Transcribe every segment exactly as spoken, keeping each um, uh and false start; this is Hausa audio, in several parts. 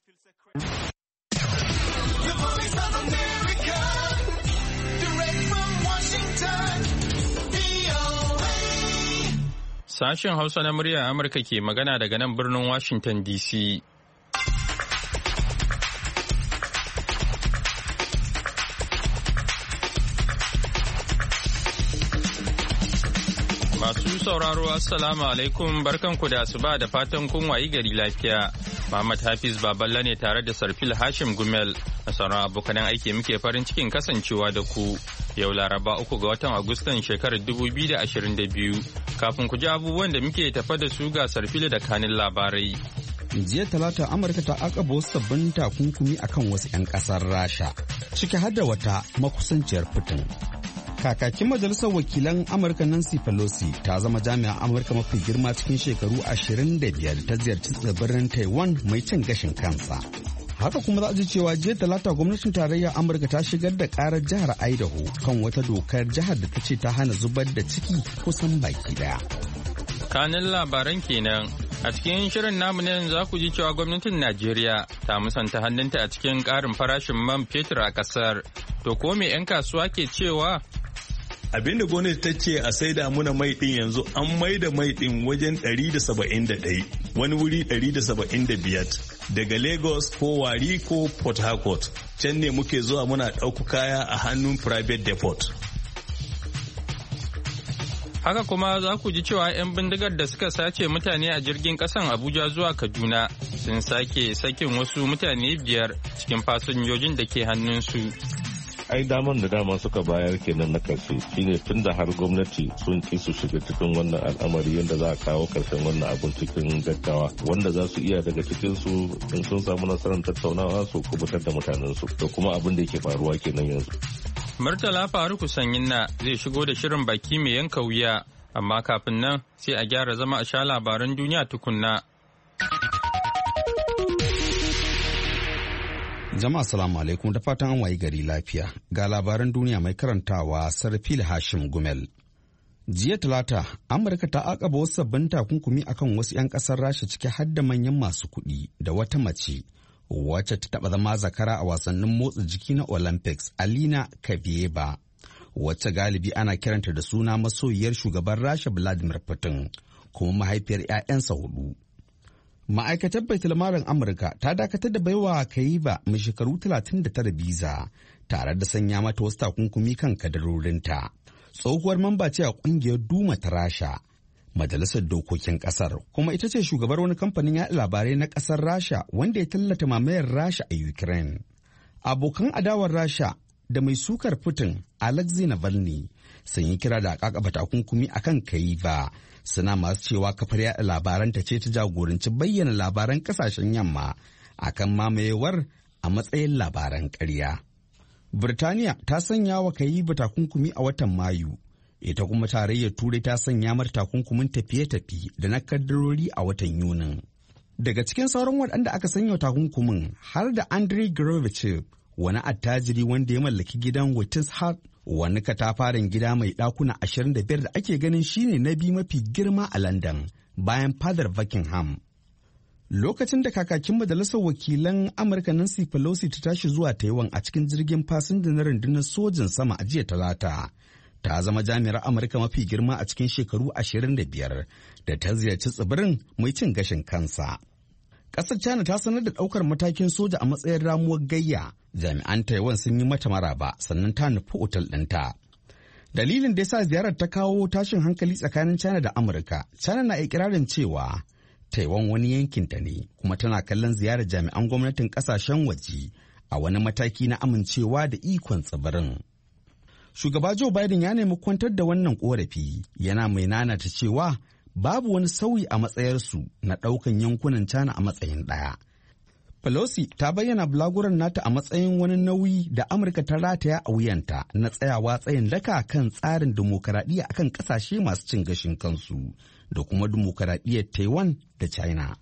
Sashen Hausa na muryar Amurka ke magana daga nan birnin Washington D C. Masu sauraro Assalamu alaikum barkanku da asuba da fatan kun wayi gari lafiya. Muhammad Hafiz Baballa ne tare da Sarfil Hashim Gumel a sauran abokanan aiki muke farin cikin kasancewa da ku. Yau Laraba uku ga watan Agustan shekarar dubu biyu da ashirin da biyu. Kafin ku ji abubuwan da muke tafa da su ga Sarfil da kanin labarai. Jiya Talata Amurka ta akaba wasu sabbin takunkumi akan wasu 'yan ƙasar Rasha, ciki har da wata makusanciyar Putin. Kakakin Majalisar Wakilan Amurka Nancy Pelosi ta zama jami'an Amurka mafi girma cikin shekaru ashirin da biyar ta ziyarci tsibirin Taiwan mai cin gashin kansa. Haka kuma za a ji cewa jiya Talata gwamnatin tarayyar Amurka ta shigar da karar jihar Idaho kan wata dokar jihar da ta ce ta hana zubar da ciki kusan baki daya. Kanin labaran kenan. A cikin shirin namu ne za ku ji cewa gwamnatin Najeriya ta musanta hannunta a cikin karin farashin man fetur a kasar. To ko me 'yan kasuwa ke cewa? Abinda gwamnati ta ce a saida muna mai din yanzu an mai da mai din wajen ɗari da saba'in da ɗaya, wani wuri ɗari da saba'in da biyar daga Lagos ko Wari ko Port Harcourt. Can ne muke zuwa muna ɗauku kaya a hannun private depot. Haka kuma za ku ji cewa 'yan bindigar da suka sace mutane a jirgin kasan Abuja zuwa Kaduna sun sake sakin wasu mutane biyar cikin fasinjojin da ke hannunsu. ai daman da dama suka bayar kenan na karshe shine tun da har gwamnati sun ki su shiga cikin wannan al'amari yadda za a kawo karshen wannan abun cikin gaggawa wanda za su iya daga cikin su in sun samu nasarar tattaunawa su kubutar da mutanen su da kuma abin da yake faruwa kenan yanzu. Murtala Faruku Sanyinna zai shigo da shirin baki mai yanka wuya amma kafin nan sai a gyara zama a sha labaran duniya tukunna. Jama'a salamu alaikum da fatan an wayi gari lafiya. Ga labaran duniya mai karantawa Sarfil Hashim Gumel. Jiya Talata, Amurka ta akaba wasu sabbin takunkumi akan wasu 'yan kasar Rasha ciki har da manyan masu kuɗi da wata mace wacce ta taɓa zama zakara a wasannin motsa jiki na Olympics, Alina Kavieva, wacce galibi ana kiranta da suna masoyiyar shugaban Rasha Vladimir Putin, kuma mahaifiyar 'ya'yansa hudu. Ma'aikatar baitulmarin Amurka ta dakatar da baiwa Kayiba mai shekaru talatin da tara biza tare da sanya mata wasu takunkumi kan kadarorinta. Tsohuwar mamba ce a kungiyar Duma ta Rasha, majalisar dokokin kasar, kuma ita ce shugabar wani kamfanin yaɗa labarai na kasar Rasha wanda ya tallata mamayar Rasha a Ukraine. Abokan adawar Rasha da mai sukar Putin, Alexei Navalny, sun yi kira da kakaba takunkumi akan Kayiba. Suna masu cewa kafar yaɗa labaranta ce ta jagoranci bayyana labaran kasashen yamma akan mamayewar a matsayin labaran ƙarya. Birtaniya ta sanya wa Kayiba takunkumi a watan Mayu, ita kuma tarayyar Turai ta sanya mata takunkumin tafiye-tafiye da na kaddarori a watan Yunin. Daga cikin sauran waɗanda aka sanya takunkumin har da Andrei Gorbachev, wani attajiri wanda ya mallaki gidan Wittenhart, wani katafaren gida mai ɗakuna ashirin da biyar da ake ganin shine na biyu mafi girma a London bayan fadar Buckingham. Lokacin da kakakin majalisar wakilan Amurka Nancy Pelosi ta tashi zuwa Taiwan a cikin jirgin fasinja na rundunar sojin sama a jiya Talata, ta zama jami'ar Amurka mafi girma a cikin shekaru ashirin da biyar da ta ziyarci tsibirin mai cin gashin kansa. Ƙasar China ta sanar da ɗaukar matakin soja a matsayin ramuwar gayya. Jami'an Taiwan sun yi mata maraba sannan ta nufi otal ɗinta. Dalilin da ya sa ziyarar ta kawo tashin hankali tsakanin China da Amurka, China na ikirarin cewa Taiwan wani yankinta ne kuma tana kallon ziyarar jami'an gwamnatin ƙasashen waje a wani mataki na amincewa da ikon tsibirin. Shugaba Joe Biden ya nemi kwantar da wannan ƙorafi, yana mai nanata cewa babu wani sauyi a matsayarsu na ɗaukan yankunan China a matsayin ɗaya. Pelosi ta bayyana bulaguran nata a matsayin wani nauyi da Amurka ta rataya a wuyanta na tsayawa tsayin daka kan tsarin dimokuraɗiyya akan ƙasashe masu cin gashin kansu da kuma dimokuraɗiyyar Taiwan da China.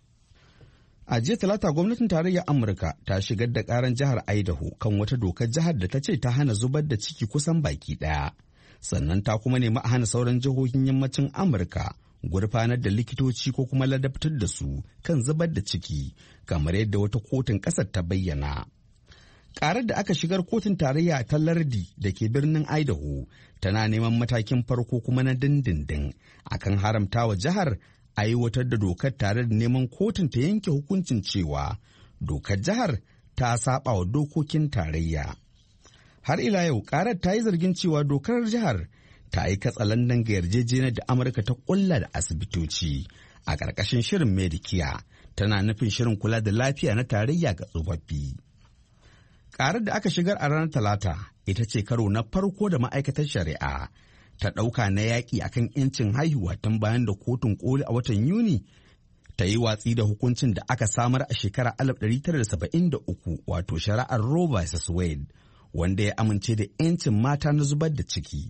A jiya Talata gwamnatin tarayyar Amurka ta shigar da ƙaran jihar Idaho kan wata dokar jihar da ta ce ta hana zubar da ciki kusan baki ɗaya. Sannan ta kuma nemi a hana sauran jihohin yammacin Amurka gurfanar da likitoci ko kuma ladabtar da su kan zubar da ciki, kamar yadda wata kotun ƙasar ta bayyana. Ƙarar da aka shigar kotun tarayya ta lardi da ke birnin Idaho tana neman matakin farko kuma na dindindin akan haramtawa jihar aiwatar da dokar, tare da neman kotun ta yanke hukuncin cewa dokar jihar ta saba wa dokokin tarayya. Har ila yau ƙarar ta yi zargin cewa dokar jihar ta yi katsalandan ga yarjejeniyar da Amurka ta ƙulla da asibitoci a ƙarƙashin shirin Medicare, tana nufin shirin kula da lafiya na tarayya ga tsofaffi. Ƙarar da aka shigar a ranar Talata ita ce karo na farko da ma'aikatar shari'a ta ɗauka na yaƙi akan 'yancin haihuwa tun bayan da kotun koli a watan Yuni ta yi watsi da hukuncin da aka samar a shekarar alif ɗari tara da saba'in da uku, wato shari'ar Roe versus Wade, wanda ya amince da 'yancin mata na zubar da ciki.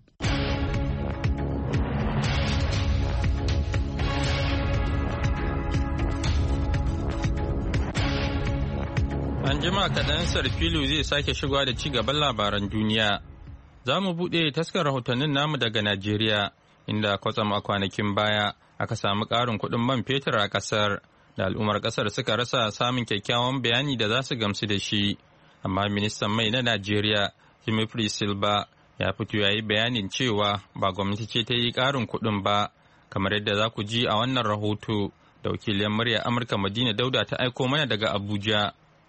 An jima kaɗan Sarfilu zai sake shigowa da ci gaban labaran duniya. Za mu buɗe taskar rahotannin namu daga Najeriya, inda kwatsam a kwanakin baya aka samu ƙarin kuɗin man fetur a ƙasar, da al'ummar ƙasar suka rasa samun kyakkyawan bayani da za su gamsu da shi. Amma ministan mai na Najeriya, Timothy Silva, ya fito ya yi bayanin cewa ba gwamnati ce ta yi ƙarin kuɗin ba, kamar yadda za ku ji a wannan rahoto da wakiliyar murya Amurka Madina Dauda ta aiko mana daga Abuja.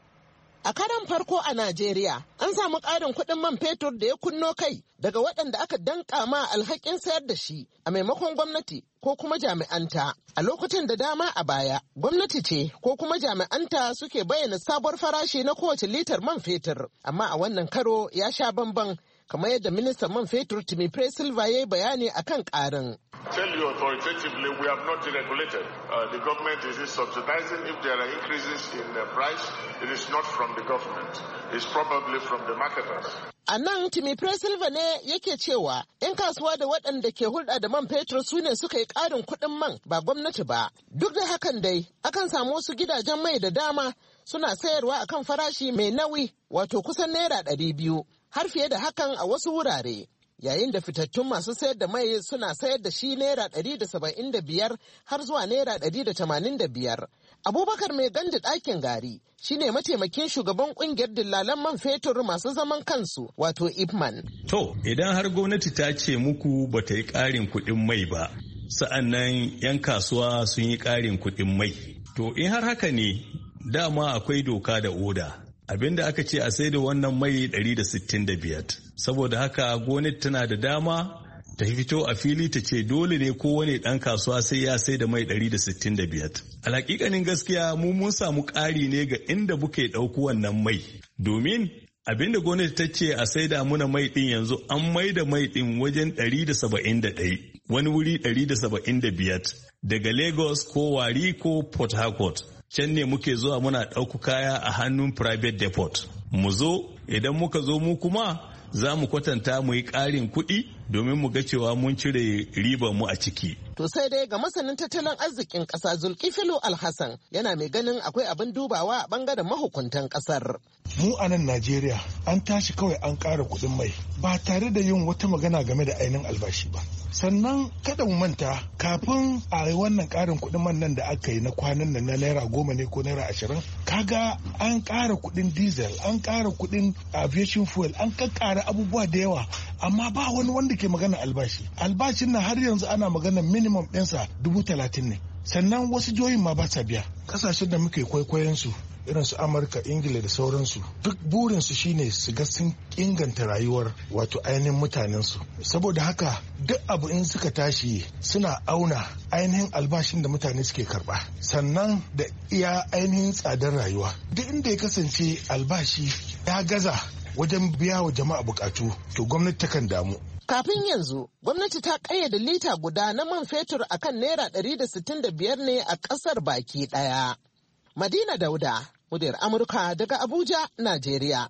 A karan farko a Najeriya, an samu ƙarin kuɗin man fetur da ya kunno kai daga waɗanda aka danƙa ma alhakin sayar da shi a maimakon gwamnati ko kuma jami'anta. A lokutan da dama a baya, gwamnati ce ko kuma jami'anta suke bayyana sabuwar farashi na kowace litar man fetur, amma a wannan karo ya sha bamban, kamar yadda ministan man fetur Timothy Silva ya yi bayani akan ƙarin. Tell you authoritatively, we have not deregulated. Uh, the government is subsidizing. If there are increases in the price, it is not from the government. It's probably from the marketers. A nan Timothy Silva ne yake cewa 'yan kasuwa da waɗanda ke hulɗa da man fetur su ne suka yi ƙarin kuɗin man, ba gwamnati ba. Duk da hakan dai, akan samu wasu gidajen mai da dama suna sayarwa akan farashi mai nauyi, wato kusan naira ɗari biyu, har fiye da hakan a wasu wurare. Yayin da fitattun masu sayar da mai suna sayar da shi naira ɗari da saba'in da biyar har zuwa naira ɗari da tamanin da biyar. Abubakar mai gandi ɗakin gari shine mataimakin shugaban ƙungiyar dillalan man fetur masu zaman kansu, wato Ipman. To, idan har gwamnati ta ce muku ba ta yi ƙarin kuɗin mai ba, sa'annan 'yan kasuwa sun yi ƙarin kuɗin mai. To, in har haka ne, dama akwai doka da oda. Abinda aka ce a sai da wannan mai ɗari da sittin da biyar. Saboda haka gwamnati tana da dama ta fito a fili ta ce dole ne kowane ɗan kasuwa sai ya sai da mai ɗari da sittin da biyar. Alhaƙiƙanin gaskiya mu mun samu ƙari ne ga inda muke ɗauku wannan mai. Domin abinda gwamnati ta ce a sai da muna mai ɗin yanzu an mai da mai ɗin wajen ɗari da saba'in da ɗaya, wani wuri ɗari da saba'in da biyar daga Lagos ko Wari ko Port Harcourt. Can ne muke zuwa muna ɗauku kaya a hannun private depot. Mu zo idan muka zo mu kuma za mu kwatanta mu yi ƙarin kuɗi domin mu ga cewa mun cire ribar mu a ciki. To sai dai ga masanin tattalin arzikin ƙasa Zulkifilu Alhassan yana mai ganin akwai abin dubawa a ɓangaren mahukuntan ƙasar. Mu a nan Najeriya an tashi kawai an ƙara kuɗin mai ba tare da yin wata magana game da ainihin albashi ba. Sannan kada mu manta kafin a yi wannan ƙarin kuɗin man nan da aka yi na kwanan nan na naira goma ne ko naira ashirin, kaga an ƙara kuɗin diesel, an ƙara kuɗin aviation fuel, an ƙaƙƙara abubuwa da yawa, amma ba wani wanda ke magana albashi. Albashin nan har yanzu ana magana minimum ɗinsa dubu talatin ne. Sannan wasu jihohin ma ba sa biya. Ƙasashen da muke kwaikwayon su irin su Amurka, Ingila da sauransu, duk burinsu shine su ga sun inganta rayuwar wato ainihin mutanensu. Saboda haka duk abu in suka tashi suna auna ainihin albashin da mutane suke karba, sannan da iya ainihin tsadar rayuwa. Duk inda ya kasance albashi ya gaza wajen biya wa jama'a bukatu, to gwamnati takan damu. Kafin yanzu, gwamnati ta ƙayyade lita guda na man fetur akan naira ɗari da sittin da biyar ne a ƙasar baki ɗaya. Madina Dauda, muryar Amurka daga Abuja, Najeriya.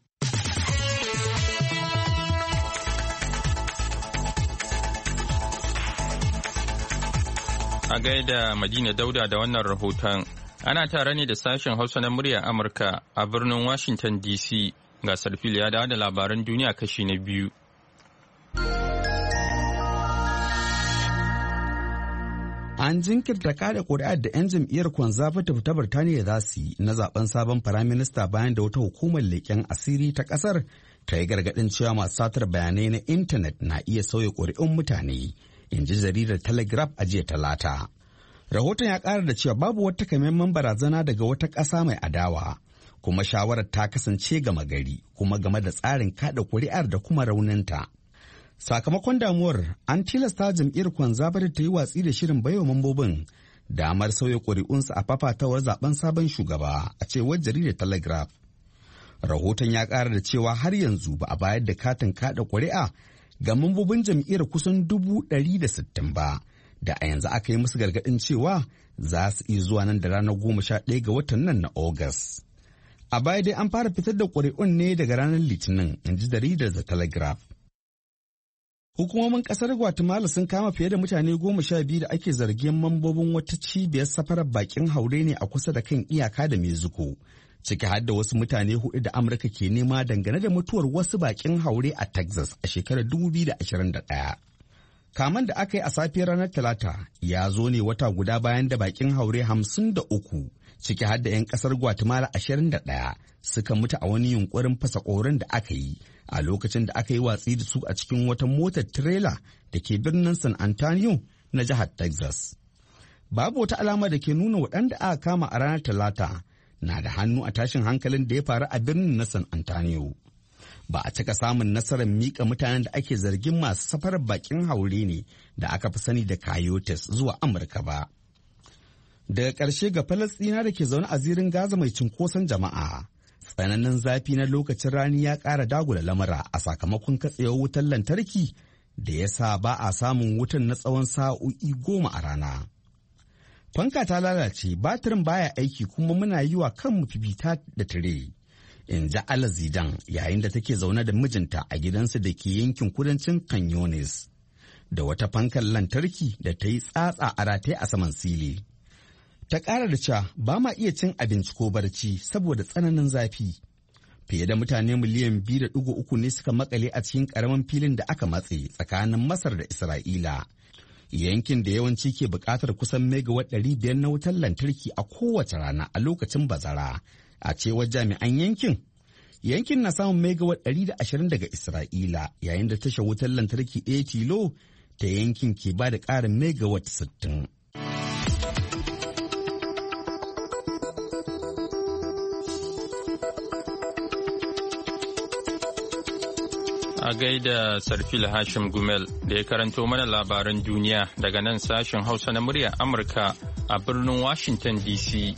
A gaida Madina Dauda da wannan rahoton, ana tare ne da sashen Hausa na muryar Amurka a birnin Washington D C. Ga Sarfil ya dawo da labaran duniya kashi na biyu. A An jinkirta kada ƙuri'ar da 'yan jam'iyyar Conservative ta Birtaniya za su yi na zaben sabon firaminista bayan da wata hukumar leƙen asiri ta ƙasar ta yi gargaɗin cewa masu satar bayanai na intanet na iya sauya ƙuri'un mutane, in ji jaridar Telegraph a jiya Talata. Rahoton ya ƙara da cewa babu wata takamaiman barazana daga wata ƙasa mai adawa, kuma shawarar ta kasance gama gari kuma game da tsarin kada ƙuri'ar da kuma rauninta. Sakamakon damuwar, an tilasta jam'iyyar Conservative ta yi watsi da shirin baiwa mambobin damar sauya ƙuri'unsu a fafatawar zaben sabon shugaba, a cewar jaridar Telegraph. Rahoton ya ƙara da cewa har yanzu ba a bayar da katin kada ƙuri'a ga mambobin jam'iyyar kusan dubu ɗari da sittin ba, da a yanzu aka yi musu gargaɗin cewa za su iya zuwa nan da ranar goma sha ɗaya ga watan nan na Agas. A baya dai an fara fitar da ƙuri'un ne daga ranar Litinin, in ji jaridar The Telegraph. Hukumomin ƙasar Guatemala sun kama fiye da mutane goma sha biyu da ake zargin mambobin wata cibiyar safarar bakin haure ne a kusa da kan iyaka da Mexico, ciki har da wasu mutane hudu da Amurka ke nema dangane da mutuwar wasu bakin haure a Texas a shekarar dubu biyu da ashirin da ɗaya. Kaman da aka yi a safiyar ranar Talata ya zo ne wata guda bayan da bakin haure hamsin da uku, ciki har da 'yan ƙasar Guatemala ashirin da ɗaya, suka mutu a wani yunkurin fasa ƙorin da aka yi a lokacin da aka yi watsi da su a cikin wata motar tirela da ke birnin San Antonio na jihar Texas. Babu wata alama da ke nuna waɗanda aka kama a ranar Talata na da hannu a tashin hankalin da ya faru a birnin na San Antonio. Ba a cika samun nasarar miƙa mutanen da ake zargin masu safarar bakin haure ne da aka fi sani da coyotes zuwa Amurka ba. Daga ƙarshe ga Falasɗina da ke zaune a zirin Gaza mai cunkoson jama'a, tsananin zafi na lokacin rani ya ƙara dagula lamura a sakamakon katsewar wutar lantarki da ya sa ba a samun wutan na tsawon sa'o'i goma a rana. Fanka ta lalace, batirin baya aiki kuma muna yi wa kanmu fifita da tire, in ji Ala Zidan yayin da take zaune da mijinta a gidansu da ke yankin kudancin Canyones, da wata fankar lantarki da ta yi tsatsa a rataye a saman sili. Ta ƙara da cewa ba ma iya cin abinci ko barci saboda tsananin zafi. Fiye da mutane miliyan biyu da ɗigo uku ne suka makale a cikin ƙaramin filin da aka matse tsakanin Masar da Isra'ila. Yankin da yawanci ke buƙatar kusan megawatt ɗari biyar na wutar lantarki a kowace rana a lokacin bazara. A cewar jami'an yankin, yankin na samun megawatt ɗari da ashirin daga Isra'ila, yayin da tashar wutar lantarki ɗaya tilo ta yankin ke ba da ƙarin megawatt sittin. A gaida Sarfil Hashim Gumel da ya karanto mana labaran duniya daga nan sashen Hausa na muryar Amurka a birnin Washington D C.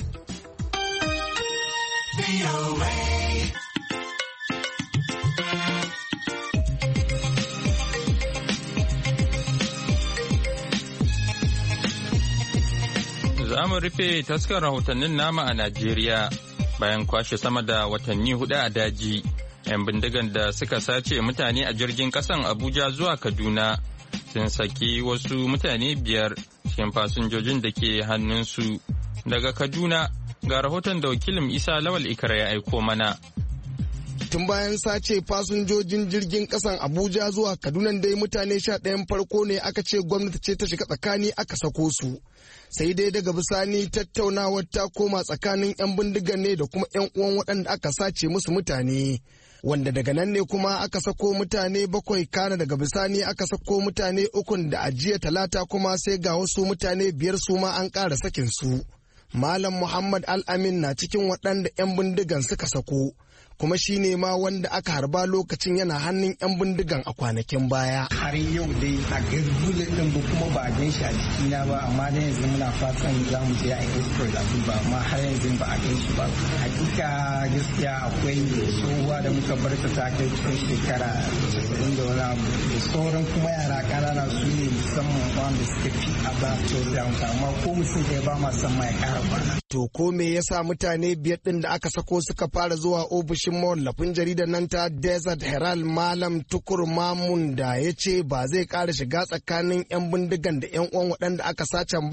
Za mu rufe taskar rahotannin nama a Najeriya bayan kwashe sama da watanni hudu a daji. 'Yan bindigan da suka sace mutane a jirgin kasan Abuja zuwa Kaduna sun saki wasu mutane biyar cikin fasinjojin da ke hannunsu. Daga Kaduna ga rahoton da wakilin Isa Lawal Ikara ya aiko mana. Tun bayan sace fasinjojin jirgin kasan Abuja zuwa Kaduna dai mutane sha ɗayan farko ne aka ce gwamnati ce ta shiga tsakani aka sako su. Sai dai daga bisani tattaunawar ta koma tsakanin 'yan bindigan ne da kuma 'yan uwan waɗanda aka sace musu mutane. Wanda daga nan ne kuma aka sako mutane bakwai, kana daga bisani aka sako mutane ukun da ajiya talata kuma sai ga wasu mutane biyar su ma an ƙara sakin su. Malam Muhammad Al-Amin na cikin waɗanda 'yan bindigan suka sako, kuma shi ne ma wanda aka harba lokacin yana hannun 'yan bindigan a kwanakin baya. Har yau dai a ga bullet din ba kuma ba a gan shi a jikina ba, amma dai yanzu muna fatan za mu je a expert a duba, amma har yanzu ba a gan shi ba. Hakika gaskiya akwai tsohuwa da muka bar ta ta kai cikin shekara casa'in da wani abu, da sauran kuma yara ƙanana su ne musamman wanda suka fi a ba to da amma ko mutum ɗaya ba ma san ma ya ƙara kwana. To ko me yasa mutane biyar ɗin da aka sako suka fara zuwa ofishin mawallafin jaridar nan ta Desert Herald Malam Tukur Mamun da ya ce ba zai ƙara shiga tsakanin 'yan bindigan da 'yan uwan waɗanda aka sacen ba?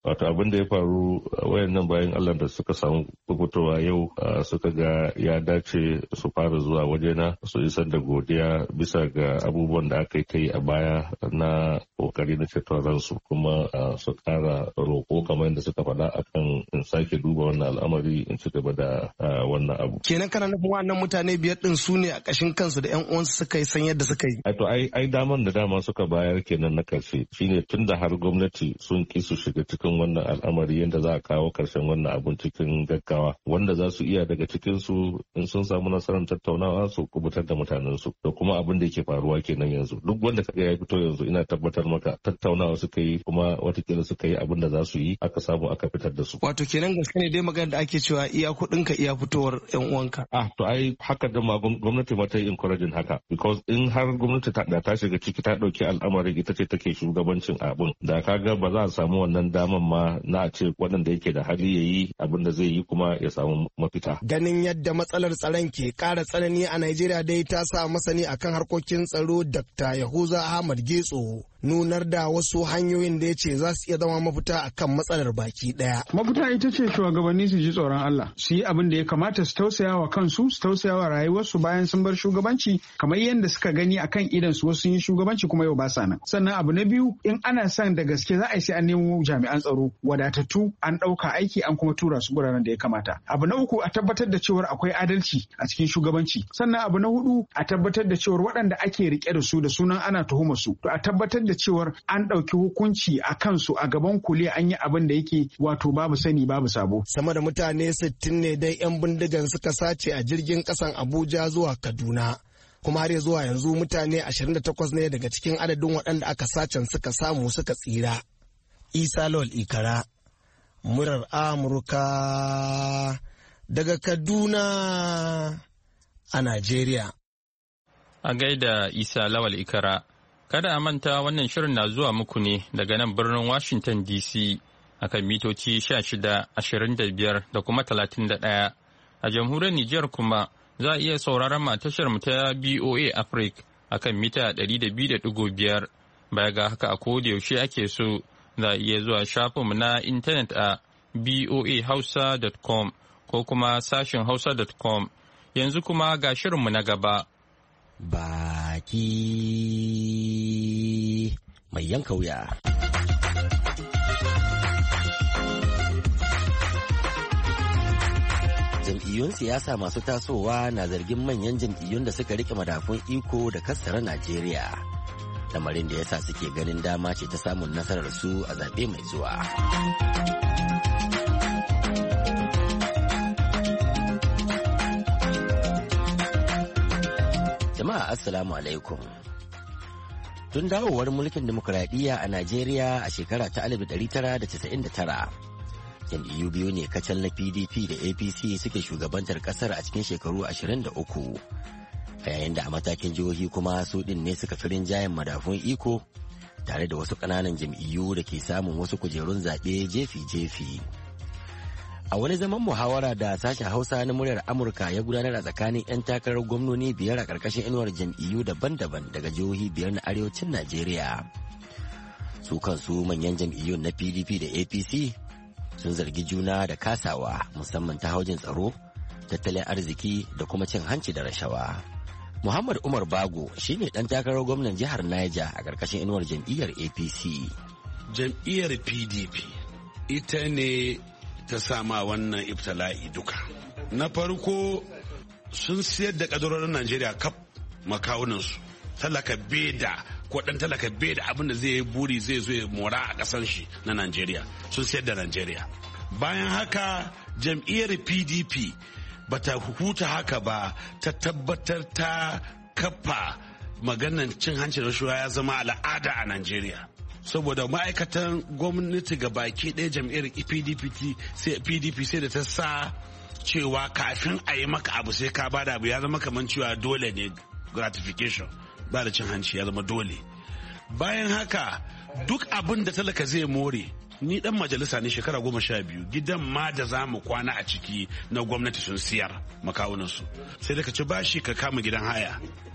wato abin da ya faru wayannan bayan Allah da suka samu fitowa yau suka ga ya dace su fara zuwa wajena su isar da godiya bisa ga abubuwan da aka yi ta yi a baya na kokari na ceton ransu, kuma su kara roƙo kamar yadda suka faɗa akan in sake duba wannan al'amari in ci gaba da wannan abu. Kenan kana nufin wannan mutane biyar din su ne a ƙashin kansu da 'yan uwansu suka yi san yadda suka yi? To ai ai daman da dama suka bayar kenan na karshe shine tun da har gwamnati sun ki su shiga cikin wannan al'amari yadda za a kawo karshen wannan abun cikin gaggawa, wanda za su iya daga cikin su in sun samu nasarar tattaunawa su kubutar da mutanen su, da kuma abin da yake faruwa kenan yanzu duk wanda kaga ya fito yanzu ina tabbatar maka tattaunawa suka yi kuma watakila suka yi abin da za su yi aka samu aka fitar da su. Wato kenan gaske ne dai magana da ake cewa iya kuɗin ka iya fitowar 'yan uwanka. Ah to ai haka da ma gwamnati ma ta yi encouraging haka, because in har gwamnati ta ta shiga ciki ta ɗauki al'amarin ita ce take shugabancin abin da kaga ba za a samu wannan daman ma na a ce waɗanda yake da hali ya yi abin da zai yi kuma ya samu mafita. Ganin yadda matsalar tsaron ke ƙara tsanani a Najeriya dai ta sa masani akan harkokin tsaro Dakta Yahuza Ahmad Getso nunar da wasu hanyoyin da ya ce za su iya zama mafita akan matsalar baki ɗaya. Mafita ita ce shugabanni su ji tsoron Allah, su yi abin da ya kamata, su tausaya wa kansu, su tausaya wa rayuwarsu bayan sun bar shugabanci kamar yadda suka gani akan idan su wasu yi shugabanci kuma yau ba sa nan. Sannan abu na biyu, in ana son da gaske za a yi sai an nemo jami'an tsaro wadatattu, an ɗauka aiki an kuma tura su guraren da ya kamata. Abu na uku, a tabbatar da cewar akwai adalci a cikin shugabanci. Sannan abu na hudu, a tabbatar da cewar waɗanda ake rike da su da sunan ana tuhumar su, to a tabbatar da cewar an ɗauki hukunci a kansu a gaban kule, an yi abin da yake wato babu sani babu sabo. Sama da mutane sittin ne dai 'yan bindigan suka sace a jirgin ƙasan Abuja zuwa Kaduna. Kuma har zuwa yanzu mutane ashirin da takwas ne daga cikin adadin waɗanda aka sacen suka samu suka tsira. Isa Lawal Ikara, murar Amurka daga Kaduna a Najeriya. A gaida Isa Lawal Ikara. Kada a manta wannan shirin na zuwa muku ne daga nan birnin Washington D C akan mitoci sha shida, ashirin da biyar da kuma talatin da ɗaya. A jamhuriyar Nijar kuma za a iya sauraron mu tashar mu ta B O A Africa akan mita ɗari da biyu da ɗigo biyar. Baya ga haka a koda yaushe ake so za a iya zuwa shafinmu na intanet a b o a hausa dot com ko kuma sashin hausa dot com. Yanzu kuma ga shirinmu na gaba. Baki mai yanka wuya. Jam'iyyun siyasa masu tasowa na zargin manyan jam'iyyun da suka rike madafun iko da kassara Najeriya. Lamarin da yasa suke ganin dama ce ta samun nasarar su a zaɓe mai zuwa. Jama'a Assalamu alaikum. Tun dawowar mulkin demokuraɗiyya a Najeriya a shekara ta alif ɗari tara da casa'in da tara, jam'iyyu biyu ne kacal na P D P da A P C suke shugabantar ƙasar a cikin shekaru ashirin da uku, a yayin da a matakin jihohi kuma su ɗin ne suka fi rinjayen madafun iko tare da wasu ƙananan jam'iyyu da ke samun wasu kujerun zaɓe jefi-jefi. A wani zaman muhawara da sashen Hausa na muryar Amurka ya gudanar a tsakanin 'yan takarar gwamnoni biyar a ƙarƙashin inuwar jam'iyyu daban-daban daga jihohi biyar na arewacin Najeriya. Su kansu manyan jam'iyyun na P D P da A P C sun zargi juna da kasawa musamman ta haujin tsaro, tattalin arziki da kuma cin hanci da rashawa. Muhammad Umar Bago shine ɗan takarar gwamnan jihar Niger a ƙarƙashin inuwar jam'iyyar A P C. Jam'iyyar P D P ita ne ta sama wannan ibtila'i duka. Na farko sun siyar da kadarorin Najeriya kaf makawunansu. Talaka beda ko dan talaka beda abin da zai yi buri zai zo ya mora a kasan shi na Najeriya. Sun siyar da Najeriya. Bayan haka jam'iyyar P D P bata huta haka ba, ta tabbatar ta kafa maganan cin hanci da rashawa ya zama al'ada a Najeriya. Saboda ma'aikatan gwamnati ga baki ɗaya jam'iyyar P D P sai da ta sa cewa kafin a yi maka abu sai ka bada abu, ya zama kamar cewa dole ne, gratification ba da cin hanci ya zama dole. Bayan haka duk abin da talaka zai more, ni dan majalisa ne shekara goma sha biyu, gidan ma da za mu kwana a ciki na gwamnati sun siyar makawunansu, sai da ka ci bashi ka kama gidan haya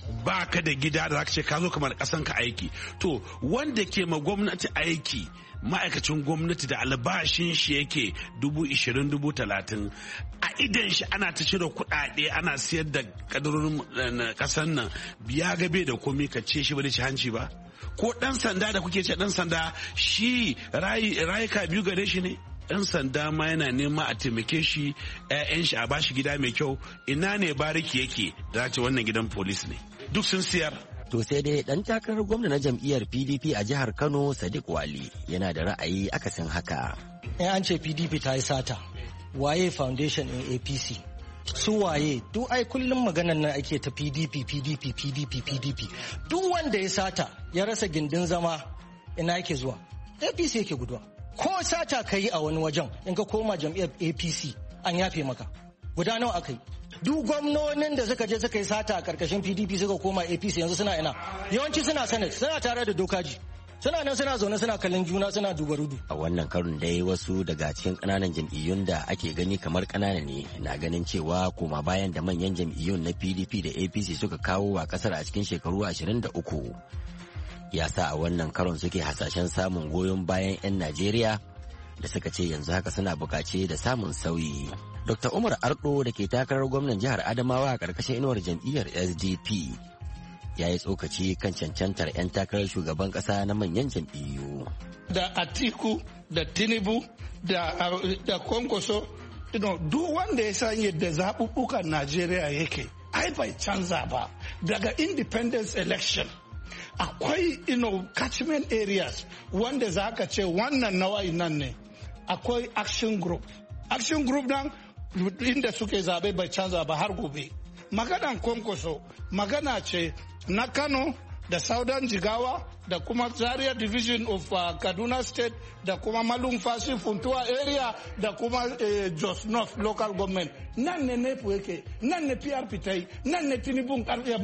baka da gida da zaka ce ka zo kamar kasan ka aiki. To wanda ke ma gwamnati aiki, ma'aikacin gwamnati da albashin shi yake dubu ishirin dubu talatin, a idan shi ana ta cire kuɗaɗe ana siyar da kadarorin kasan nan, biya gabe da komai ka ce shi ba da ci hanci ba. Ko ɗan sanda da kuke ce ɗan sanda shi rayuka biyu gare shi ne. Ɗan sanda ma yana nema a taimake shi, 'ya'yan shi a bashi gida mai kyau. Ina ne bariki yake da ce wannan gidan polis ne, duk sun siyar. To sai dai dan takarar gwamna na jam'iyyar P D P a jihar Kano, Sadiq Wali, yana da ra'ayi akasin haka. In an ce P D P ta yi sata, waye foundation in A P C? Su waye? Duk ai kullum maganan nan ake ta P D P, P D P, P D P, P D P. Duk wanda ya sata ya rasa gindin zama, ina yake zuwa? A P C yake guduwa. Ko sata ka yi a wani wajen, in ka koma jam'iyyar A P C an yafe maka. Guda nawa aka yi? Duk gwamnonin da suka je suka yi sata a karkashin P D P suka koma A P C yanzu suna ina? Yawanci suna Senate, suna tare da dokaji. Suna nan suna zaune suna kallon juna suna duba rudu. A wannan karon dai wasu daga cikin ƙananan jam'iyyun da ake gani kamar ƙanana ne na ganin cewa koma bayan da manyan jam'iyyun na P D P da A P C suka kawo wa ƙasar a cikin shekaru ashirin da uku. Ya sa a wannan karon suke hasashen samun goyon bayan 'yan Najeriya da suka ce yanzu haka suna buƙace da samun sauyi. Dokta Umar Ardo da ke takarar gwamnan jihar Adamawa a ƙarƙashin inuwar jam'iyyar S D P ya yi tsokaci kan cancantar 'yan takarar shugaban ƙasa na manyan jam'iyyu. Da Atiku, da Tinubu, da, da Kwankwaso, you know, duk wanda ya san yadda zaɓuɓɓukan Najeriya yake, ai bai canza ba. Daga independence election, akwai you know, catchment areas wanda za ka ce wannan nawa nan ne. Akwai action group. Action group nan inda suke zaɓe bai canza ba har gobe. Maganan Kwankwaso magana ce na Kano da Southern Jigawa da kuma Zaria Division of uh, Kaduna State da kuma Malumfashi Funtua area da kuma uh, Jos North Local Government. Nan ne nefu yake, nan ne P R P ta yi, nan ne Tinubun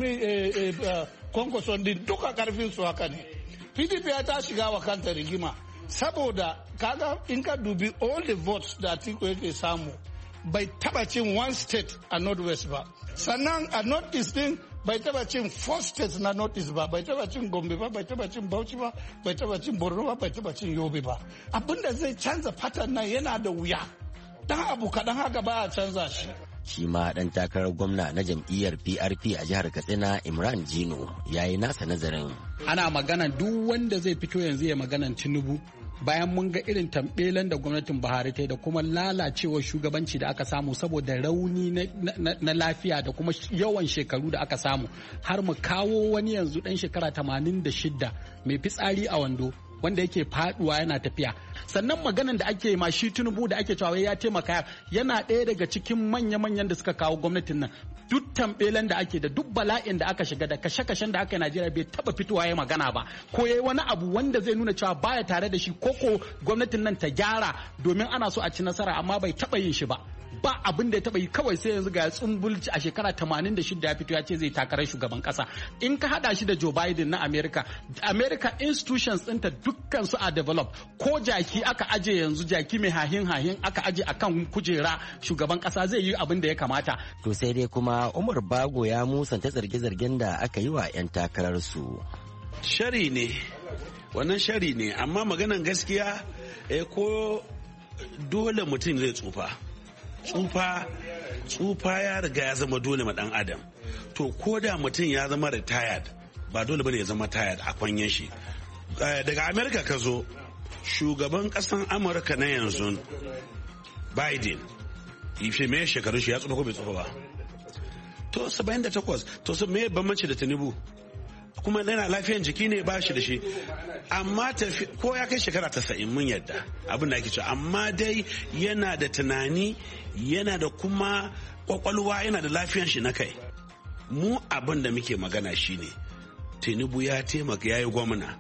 Kwankwaso din duka karfin su haka ne. P D P ya ta shiga wa kanta rigima saboda kaga in ka dubi all the votes da Atiku yake samu bai taba cin one state a Northwest ba. Sannan a Northeast din bai taba cin four states na Northeast ba, bai taba cin Gombe ba, bai taba cin Bauchi ba, bai taba cin Borno ba, bai taba cin Yobe ba. Abinda zai canza pattern nan yana da wuya. Dan abu kaɗan haka ba a canza shi. Shi ma ɗan takarar gwamna na jam'iyyar P R P a jihar Katsina, Imran Jino, ya yi nasa nazarin. Ana magana duk wanda zai fito yanzu ya maganan Tinubu. Bayan mun ga irin tambelen da gwamnatin Buhari ta yi da kuma lalacewar shugabanci da aka samu saboda rauni na lafiya da kuma yawan shekaru da aka samu, har mu kawo wani yanzu dan shekara tamanin da shida mai fitsari a wando wanda yake faduwa yana tafiya. Sannan maganan da ake ma shi Tinubu da ake cewa ya taimaka yana ɗaya daga cikin manya-manyan da suka kawo gwamnatin nan. Duk tambelen da ake da duk bala'in da aka shiga da kashe-kashen da aka yi Najeriya bai taba fitowa ya magana ba, ko yayi wani abu wanda zai nuna cewa baya tare da shi ko ko gwamnatin nan ta gyara domin ana so a ci nasara, amma bai taba yin shi ba. Ba abin da ya taba yi, kawai sai yanzu ga tsumbulci a shekara tamanin da shida ya fito ya ce zai takarar shugaban kasa. In ka hada shi da Joe Biden na America, America institutions ɗinta dukkan su a develop. Ko jaki aka aje yanzu, jaki mai hahin hahin aka aje akan kujera shugaban kasa zai yi abin da ya kamata. To sai dai kuma Umar Bago ya musanta zarge-zargen da aka yi wa 'yan takarar su. Shari ne, wannan shari ne, amma maganan gaskiya eh, ko dole mutum zai tsufa. tsufa tsufa ya riga ya zama dole ma dan adam. To ko da mutum ya zama retired ba dole bane ya zama tired a kwanyen shi. Daga America ka zo, shugaban kasan Amurka na yanzu Biden ife me shekarun shi ya tsufa ko bai tsufa ba? To saba'in da takwas, to su me bambanci da Tinubu? Kuma yana lafiyan jiki ne ba shi da shi, amma ko ya kai shekara tasa'in mun yadda abin da ake cewa, amma dai yana da tunani, yana da kuma kwakwalwa, yana da lafiyan shi na kai. Mu abin da muke magana shine Tinubu ya taimaka, ya yi gwamna,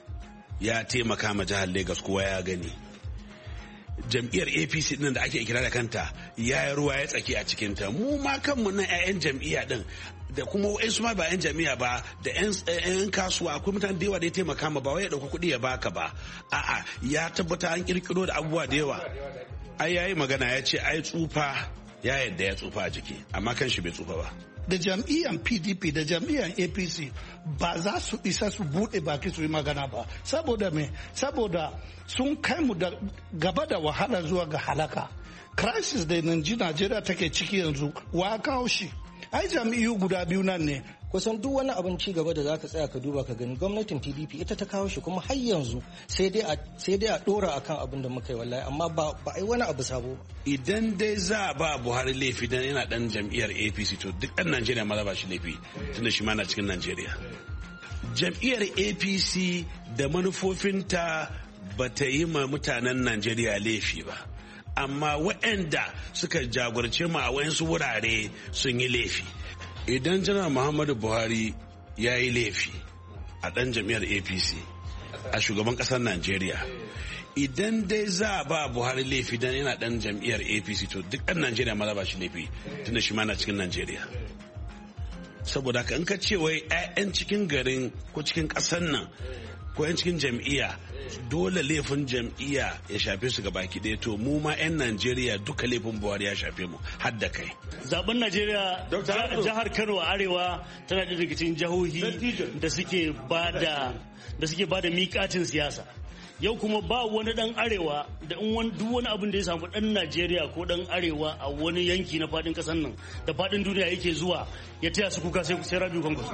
ya taimaka ma jihar Lagos, kowa ya gani. Jam'iyyar A P C din da ake kira da kanta ya yi ruwa ya tsaki a cikinta. Mu ma kanmu na 'ya'yan jam'iyya din da kuma wa'insu ma ba 'yan jam'iyya ba da 'yan kasuwa, akwai mutane da yawa da ya taimaka ma, ba wai ya ɗauka kuɗi ya baka ba, a'a ya tabbata an kirkiro da abubuwa da yawa. Ai yayi magana ya ce ai tsufa ya yadda ya tsufa a jiki amma kan shi bai tsufa ba. Da jam'iyyar P D P da jam'iyyar A P C ba za su isa su bude baki su yi magana ba saboda me saboda sun kai mu da gaba da wahala zuwa ga halaka. Crisis da Najeriya take ciki yanzu wa kawo shi ai jam'iyyu guda biyu nan ne. Kusan duk wani abin ci gaba da zaka tsaya ka duba ka gani gwamnatin P D P ita ta kawo shi kuma har yanzu sai dai a sai dai a dora akan abin da muka yi wallahi amma ba ba ai wani abu sabo. Idan dai za a ba Buhari laifi dan yana dan jam'iyyar A P C to duk ɗan Najeriya ma za ba shi laifi tunda shi ma na cikin Najeriya. Jam'iyyar A P C da manufofinta ba ta yi ma mutanen Najeriya laifi ba. Amma waɗanda suka jagorce mu a wayansu wurare sun yi laifi. Idan janar Muhammadu Buhari ya yi laifi a ɗan jam'iyyar A P C a shugaban ƙasar Najeriya, idan dai za a ba Buhari laifi dan yana ɗan jam'iyyar A P C to duk ɗan Najeriya ma za ba shi laifi tunda shi ma na cikin Najeriya. Saboda ka in ka ce wai 'ya'yan cikin garin ko cikin ƙasar nan ko 'yan cikin jam'iyya dole laifin jam'iyya ya shafe su ga baki ɗaya to mu ma 'yan Najeriya duka laifin Buhari ya shafe mu har da kai. Zaben Najeriya jihar Kano a arewa tana da cikin jihohi da suke bada da suke bada miƙatin siyasa. Yau kuma ba wani dan arewa da in duk wani abin da ya samu dan Najeriya ko dan arewa a wani yanki na fadin kasar nan da fadin duniya yake zuwa ya taya su kuka sai sai Rabiu Kwankwaso.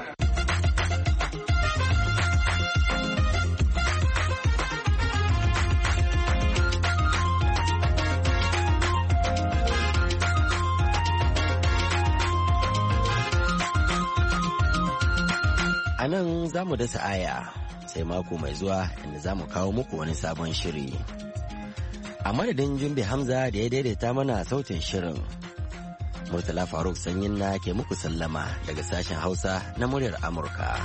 A nan za mu dasa aya sai mako mai zuwa inda za mu kawo muku wani sabon shiri. A madadin Jumbe Hamza da ya daidaita mana sautin shirin. Murtala Faruk Sanyin na ke muku sallama daga sashen Hausa na muryar Amurka.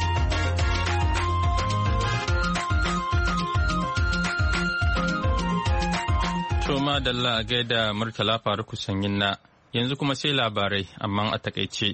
Toma Dalla a gaida Murtala Faruk Sanyin na yanzu kuma sai labarai amma a takaice.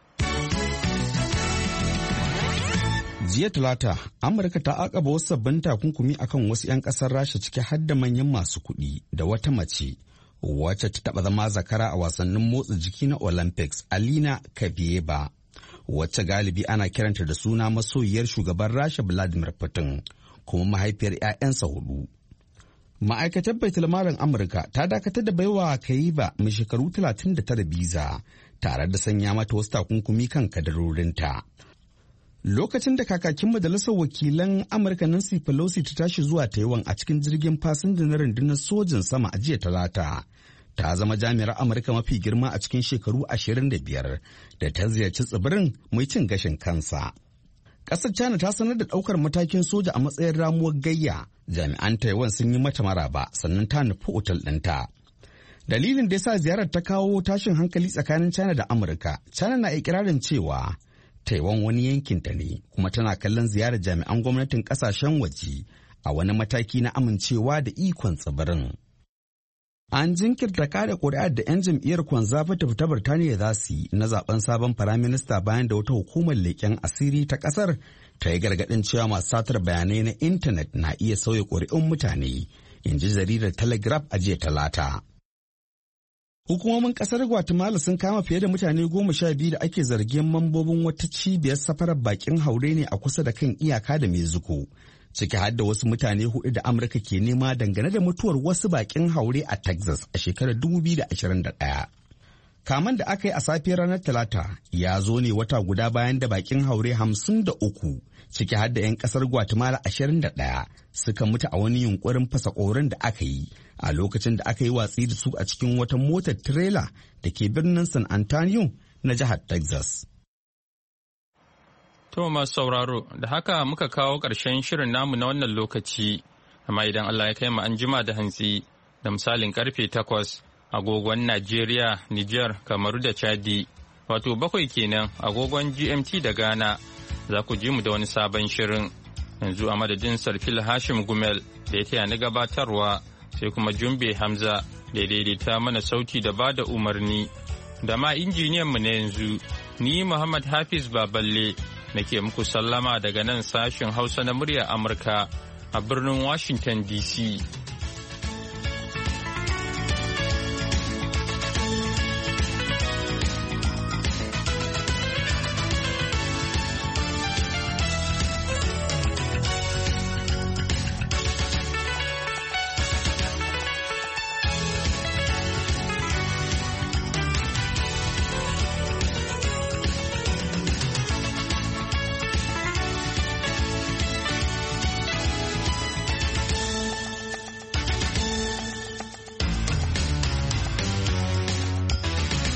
Jiya Talata, Amurka ta akaba wasu sabbin takunkumi akan wasu 'yan kasar Rasha ciki har da manyan masu kuɗi da wata mace wacce ta taɓa zama zakara a wasannin motsa jiki na Olympics, Alina Kabayeva, wacce galibi ana kiranta da suna masoyiyar shugaban Rasha Vladimir Putin, kuma mahaifiyar 'ya'yansa hudu. Ma'aikatar Baitulmalin Amurka ta dakatar da baiwa Kabayeva mai shekaru talatin da tara biza tare da sanya mata wasu takunkumi kan kadarorinta. Lokacin da kakakin majalisar wakilan Amurka Nancy Pelosi ta tashi zuwa Taiwan a cikin jirgin fasinja na rundunar sojin sama a jiya Talata, ta zama jami'ar Amurka mafi girma a cikin shekaru ashirin da biyar da ta ziyarci tsibirin mai cin gashin kansa. Ƙasar China ta sanar da ɗaukar matakin soja a matsayin ramuwar gayya. Jami'an Taiwan sun yi mata maraba sannan ta nufi otal ɗinta. Dalilin da ya sa ziyarar ta kawo tashin hankali tsakanin China da Amurka, China na ikirarin cewa Taiwan wani yankinta ne kuma tana kallon ziyarar jami'an gwamnatin kasashen waje a wani mataki na amincewa da ikon tsibirin. An jinkirta kada ƙuri'ar da 'yan jam'iyyar Conservative ta Birtaniya za su yi na zaben sabon firaminista bayan da wata hukumar leƙen asiri ta ƙasar ta yi gargaɗin cewa masu satar bayanai na intanet na iya sauya ƙuri'un mutane, in ji jaridar Telegraph a jiya Talata. Hukumomin kasar Guatemala sun kama fiye da mutane goma sha biyu da ake zargin mambobin wata cibiyar safarar bakin haure ne a kusa da kan iyaka da Mexico, ciki har da wasu mutane hudu da Amurka ke nema dangane da mutuwar wasu bakin haure a Texas a shekarar dubu biyu da ashirin da ɗaya. Kaman da aka yi a safiyar ranar Talata ya zo ne wata guda bayan da bakin haure hamsin da uku, ciki har da 'yan kasar Guatemala ashirin da ɗaya suka mutu a wani yunkurin fasa ƙorin da aka yi a lokacin da aka yi watsi da su a cikin wata motar tirela da ke birnin San Antonio na jihar Texas. To masu sauraro, da haka muka kawo ƙarshen shirin namu na wannan lokaci, amma idan Allah ya kai mu an jima da hantsi da misalin karfe takwas agogon Najeriya, Nijar, Kamaru da Chadi, wato bakwai kenan agogon G M T da Ghana, za ku ji mu da wani sabon shirin. Yanzu a madadin Sarfil Hashim Gumel da ya taya ni gabatarwa, sai kuma Jumbe Hamza da ya daidaita mana sauti da bada umarni, da ma injiniyan mu na yanzu, ni Muhammad Hafiz Baballe nake muku sallama daga nan sashin Hausa na muryar Amurka a birnin Washington D C.